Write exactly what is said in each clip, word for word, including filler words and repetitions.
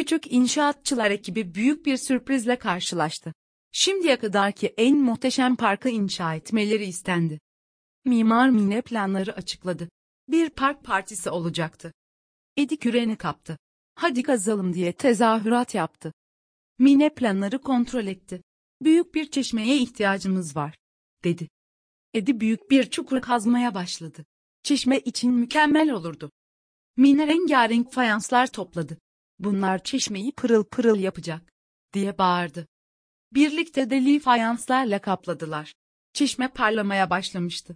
Küçük inşaatçılar ekibi büyük bir sürprizle karşılaştı. Şimdiye kadarki en muhteşem parkı inşa etmeleri istendi. Mimar Mine planları açıkladı. Bir park partisi olacaktı. Eddie küreni kaptı. Hadi kazalım diye tezahürat yaptı. Mine planları kontrol etti. Büyük bir çeşmeye ihtiyacımız var, dedi. Eddie büyük bir çukur kazmaya başladı. Çeşme için mükemmel olurdu. Mine rengarenk fayanslar topladı. Bunlar çeşmeyi pırıl pırıl yapacak, diye bağırdı. Birlikte deli fayanslarla kapladılar. Çeşme parlamaya başlamıştı.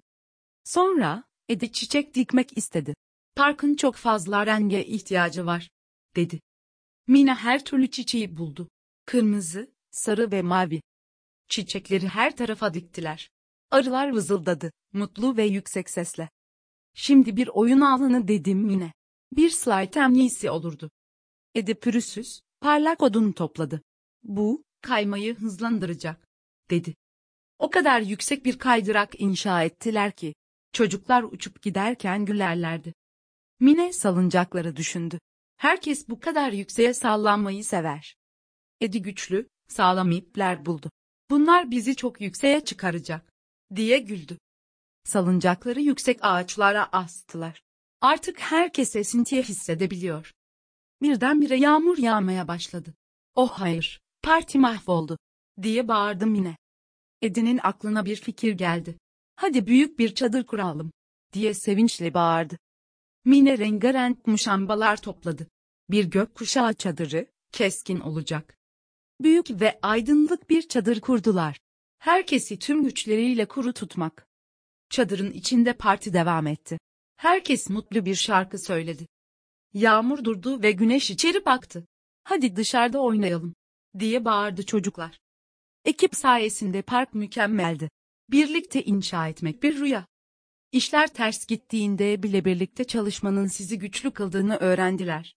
Sonra, Eddie çiçek dikmek istedi. Parkın çok fazla renge ihtiyacı var, dedi. Mine her türlü çiçeği buldu. Kırmızı, sarı ve mavi. Çiçekleri her tarafa diktiler. Arılar vızıldadı, mutlu ve yüksek sesle. Şimdi bir oyun alanı, dedim Mine. Bir slime temsilcisi olurdu. Eddie pürüzsüz, parlak odun topladı. Bu, kaymayı hızlandıracak, dedi. O kadar yüksek bir kaydırak inşa ettiler ki, çocuklar uçup giderken gülerlerdi. Mine salıncakları düşündü. Herkes bu kadar yükseğe sallanmayı sever. Eddie güçlü, sağlam ipler buldu. Bunlar bizi çok yükseğe çıkaracak, diye güldü. Salıncakları yüksek ağaçlara astılar. Artık herkes esintiyi hissedebiliyor. Birdenbire yağmur yağmaya başladı. Oh hayır, parti mahvoldu, diye bağırdı Mine. Eddie'nin aklına bir fikir geldi. Hadi büyük bir çadır kuralım, diye sevinçle bağırdı. Mine rengarenk muşambalar topladı. Bir gökkuşağı çadırı, keskin olacak. Büyük ve aydınlık bir çadır kurdular. Herkesi tüm güçleriyle kuru tutmak. Çadırın içinde parti devam etti. Herkes mutlu bir şarkı söyledi. Yağmur durdu ve güneş içeri baktı. Hadi dışarıda oynayalım, diye bağırdı çocuklar. Ekip sayesinde park mükemmeldi. Birlikte inşa etmek bir rüya. İşler ters gittiğinde bile birlikte çalışmanın sizi güçlü kıldığını öğrendiler.